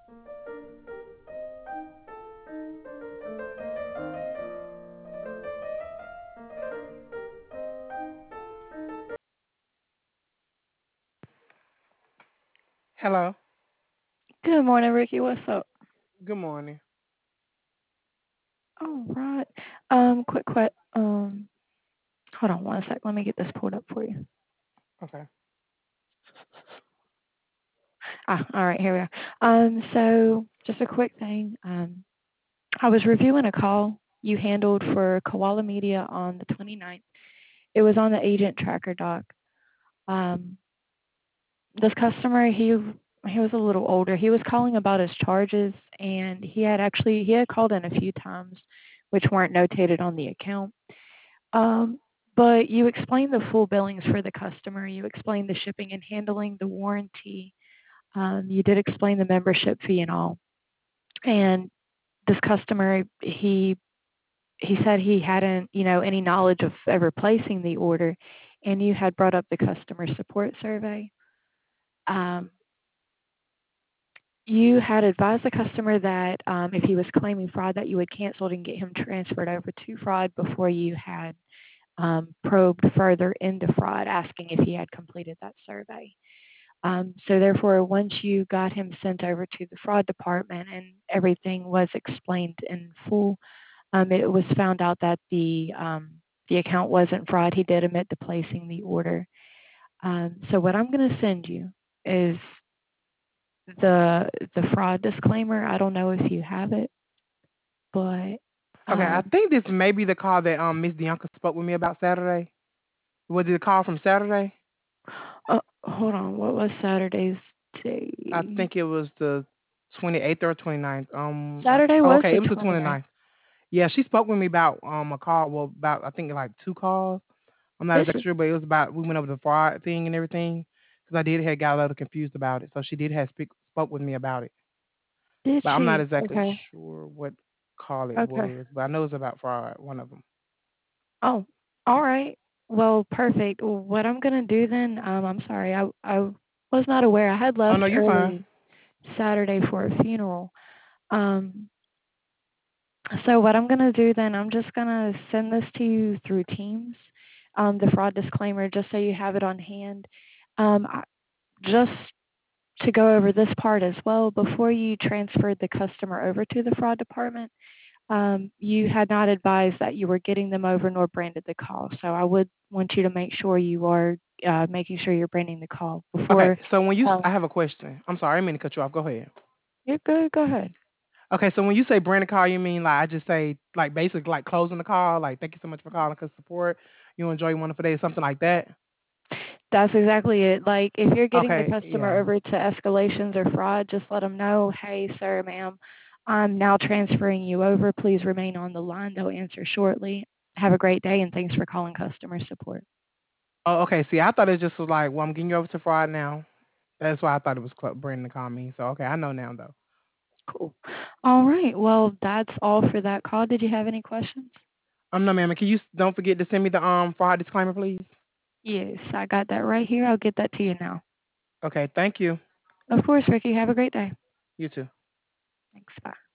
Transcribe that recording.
Hello. Good morning, Ricky. What's up? Good morning. All right. Quick, hold on one sec. Let me get this pulled up for you. Okay. All right, here we are. So just a quick thing. I was reviewing a call you handled for Koala Media on the 29th. It was on the agent tracker doc. Um, this customer, he was a little older. He was calling about his charges, and he had called in a few times, which weren't notated on the account. Um, but you explained the full billings for the customer. You explained the shipping and handling, the warranty. You did explain the membership fee and all. And this customer, he said he hadn't, any knowledge of ever placing the order, and you had brought up the customer support survey. Um, you had advised the customer that if he was claiming fraud, that you would cancel it and get him transferred over to fraud before you had probed further into fraud, asking if he had completed that survey. So therefore, once you got him sent over to the fraud department and everything was explained in full, it was found out that the account wasn't fraud. He did admit to placing the order. So what I'm going to send you is the fraud disclaimer. I don't know if you have it, but Okay. I think this may be the call that Miss Bianca spoke with me about Saturday. Was it a call from Saturday? hold on. What was Saturday's I day? think it was the 28th or 29th. Saturday Oh, was okay, the it was the 29th. 29th. Yeah, she spoke with me about a call. Well, about I think like two calls. I'm not This exactly sure, but it was about we went over the fraud thing and everything because I did had got a little confused about it. So she did have spoke with me about it, did but I'm not she? exactly Okay. sure what call it Okay. was. But I know it's about fraud. One of them. Oh, all right. Well, perfect. What I'm gonna do then, I'm sorry, I was not aware. I had Oh no, left you're fine. early Saturday for a funeral. Um, so what I'm gonna do then, I'm just gonna send this to you through Teams, the fraud disclaimer, just so you have it on hand. Just to go over this part as well, before you transferred the customer over to the fraud department, you had not advised that you were getting them over nor branded the call. So I would want you to make sure you are making sure you're branding the call Okay, before. so when you, I Um, have a question. I'm sorry, I didn't mean to cut you off. Go ahead. you're good. Go ahead. Okay, so when you say brand a call, you mean like I just say like basically like closing the call, like thank you so much for calling, cause support. You enjoy your wonderful day, something like that. That's exactly it. Like if you're getting the Okay, customer yeah. over to escalations or fraud, just let them know, hey, sir, ma'am, I'm now transferring you over. Please remain on the line. They'll answer shortly. Have a great day and thanks for calling customer support. Oh, okay. See, I thought it just was like, well, I'm getting you over to fraud now. That's why I thought it was Brandon to call me. So okay, I know now though. Cool. All right. Well, that's all for that call. Did you have any questions? No, ma'am. Can you don't forget to send me the fraud disclaimer, please? Yes, I got that right here. I'll get that to you now. Okay, thank you. Of course, Ricky. Have a great day. You too. Thanks. Bye.